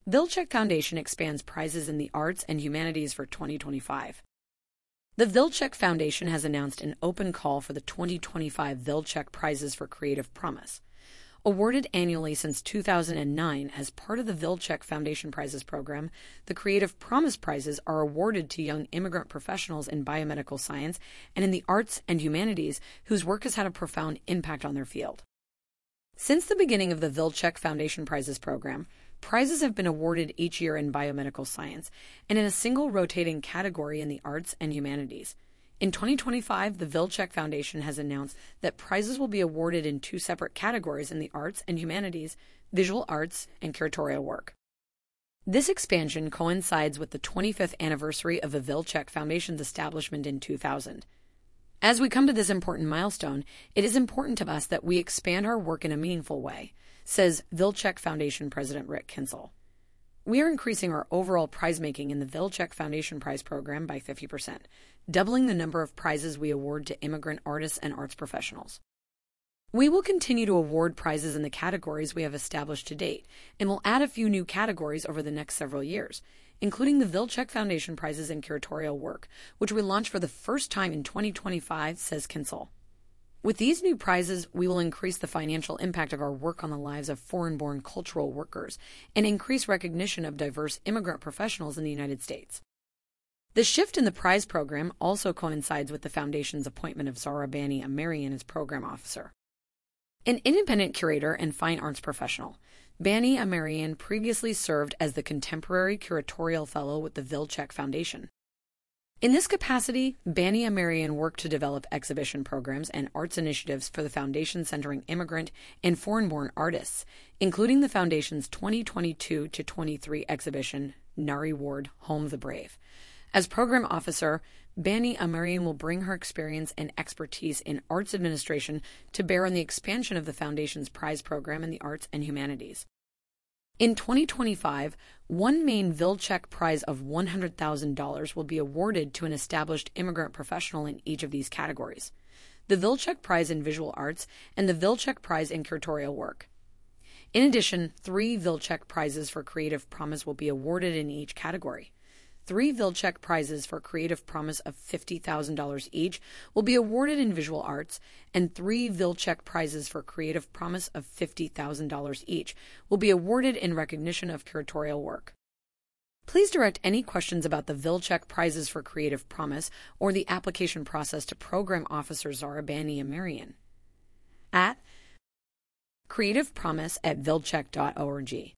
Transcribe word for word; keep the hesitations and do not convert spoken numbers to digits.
Vilcek Foundation expands prizes in the arts and humanities for twenty twenty-five. The Vilcek Foundation has announced an open call for the twenty twenty-five Vilcek Prizes for Creative Promise. Awarded annually since two thousand nine as part of the Vilcek Foundation Prizes program, the Creative Promise Prizes are awarded to young immigrant professionals in biomedical science and in the arts and humanities whose work has had a profound impact on their field. Since the beginning of the Vilcek Foundation Prizes program, prizes have been awarded each year in biomedical science and in a single rotating category in the arts and humanities. In twenty twenty-five, the Vilcek Foundation has announced that prizes will be awarded in two separate categories in the arts and humanities: visual arts and curatorial work. This expansion coincides with the twenty-fifth anniversary of the Vilcek Foundation's establishment in two thousand. As we come to this important milestone, it is important to us that we expand our work in a meaningful way, says Vilcek Foundation President Rick Kinsel. We are increasing our overall prize-making in the Vilcek Foundation Prize Program by fifty percent, doubling the number of prizes we award to immigrant artists and arts professionals. We will continue to award prizes in the categories we have established to date, and will add a few new categories over the next several years, including the Vilcek Foundation Prizes in Curatorial Work, which we launch for the first time in twenty twenty-five, says Kinsel. With these new prizes, we will increase the financial impact of our work on the lives of foreign-born cultural workers and increase recognition of diverse immigrant professionals in the United States. The shift in the prize program also coincides with the Foundation's appointment of Zara Bani Amarian as program officer. An independent curator and fine arts professional, Bani Amarian previously served as the Contemporary Curatorial Fellow with the Vilcek Foundation. In this capacity, Bani Amarian worked to develop exhibition programs and arts initiatives for the Foundation centering immigrant and foreign-born artists, including the Foundation's twenty twenty-two to twenty-three exhibition, Nari Ward, Home of the Brave. As program officer, Bani Amarian will bring her experience and expertise in arts administration to bear on the expansion of the Foundation's prize program in the arts and humanities. In twenty twenty-five, one main Vilcek Prize of one hundred thousand dollars will be awarded to an established immigrant professional in each of these categories: the Vilcek Prize in Visual Arts and the Vilcek Prize in Curatorial Work. In addition, three Vilcek Prizes for Creative Promise will be awarded in each category. Three Vilcek Prizes for Creative Promise of fifty thousand dollars each will be awarded in visual arts, and three Vilcek Prizes for Creative Promise of fifty thousand dollars each will be awarded in recognition of curatorial work. Please direct any questions about the Vilcek Prizes for Creative Promise or the application process to Program Officer Zara Bani Amarian at creativepromise at vilcek dot org.